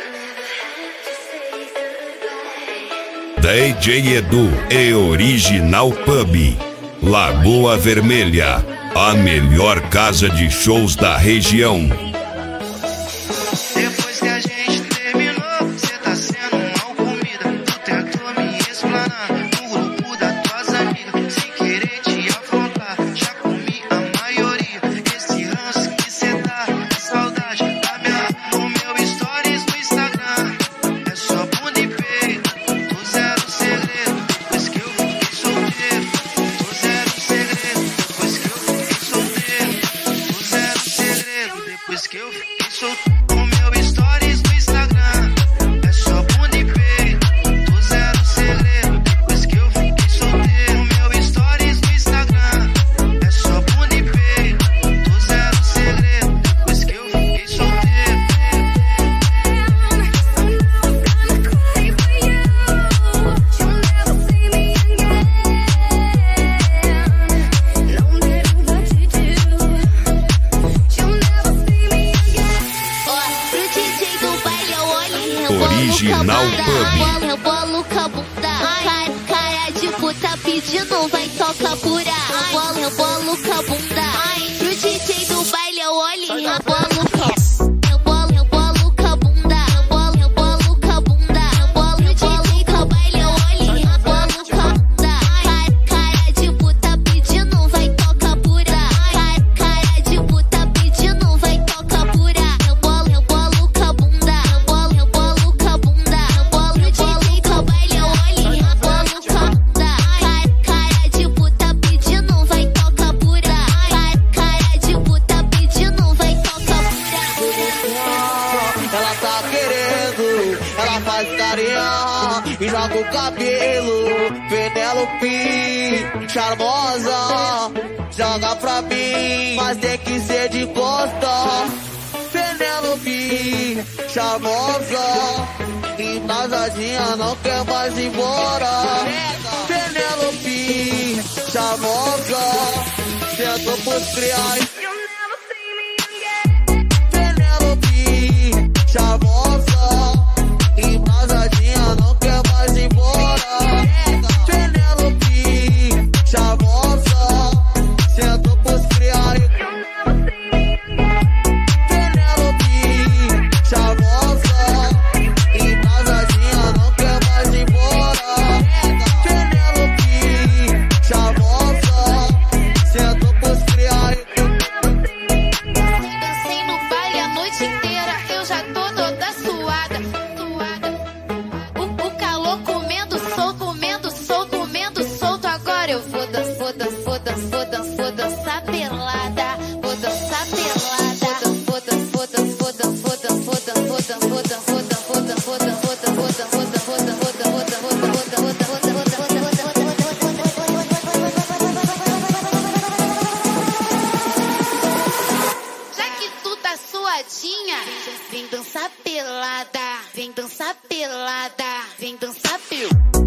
DJ Edu e Original Pub, Lagoa Vermelha, a melhor casa de shows da região. Depois que a gente terminou, cê tá sendo mal comida. Tu tentou me explanar no grupo das tuas amigas, sem querer te afrontar. Já comi a maioria. Esse ranço que cê dá é saudade da minha. No meu stories no Instagram é só bunda e peito. Tu zero segredo, depois que eu fiquei solteiro. Tu zero segredo, depois que eu fiquei solteiro. Tu zero segredo, depois que eu fiquei solteiro. No meu stories no Instagram é só bunda e peito. Tu zero segredo, depois que eu fiquei solteiro. No meu stories no Instagram é só bunda e peito. Tu zero segredo, depois que eu fiquei solteiro. Original Pub. Eu bolo com a bunda. Cara de puta pedindo, vai tocar pura. Eu bolo com a bunda. Pro DJ do baile eu olho e rebolo com eu bolo com a bunda. Eu bolo com a bunda. Pro DJ do baile eu olho e rebolo com a bunda. Cara de puta pedindo, vai tocar pura. Cara de puta pedindo, vai tocar pura. Eu bolo com a bunda. Eu bolo com a bunda. Pro DJ do baile eu olho e rebolo com a bunda. Cara de puta pedindo, vai tocar pura. Cara de puta pedindo, vai tocar pura. Ela tá querendo, ela faz carinha e joga o cabelo. Penelope, charmosa, joga pra mim, mas tem que ser de costa. Penelope, charmosa, embrasadinha, não quer mais ir embora. Penelope, charmosa, sentou pros criais. Penelope, charmosa, embrasadinha, não quer mais ir embora. Penelope, charmosa, sentou pros criais. Penelope, charmosa, embrasadinha, não quer mais ir embora. Penelope, charmosa, sentou pros criais. Dancei no baile a noite inteira, eu já tô toda suada. O calor comendo solto. Agora eu vou dançar pelada. Vou dançar pelada. Já que tu tá suadinha, vem dançar pelada. Vem dançar pelada. Vem dançar pelada.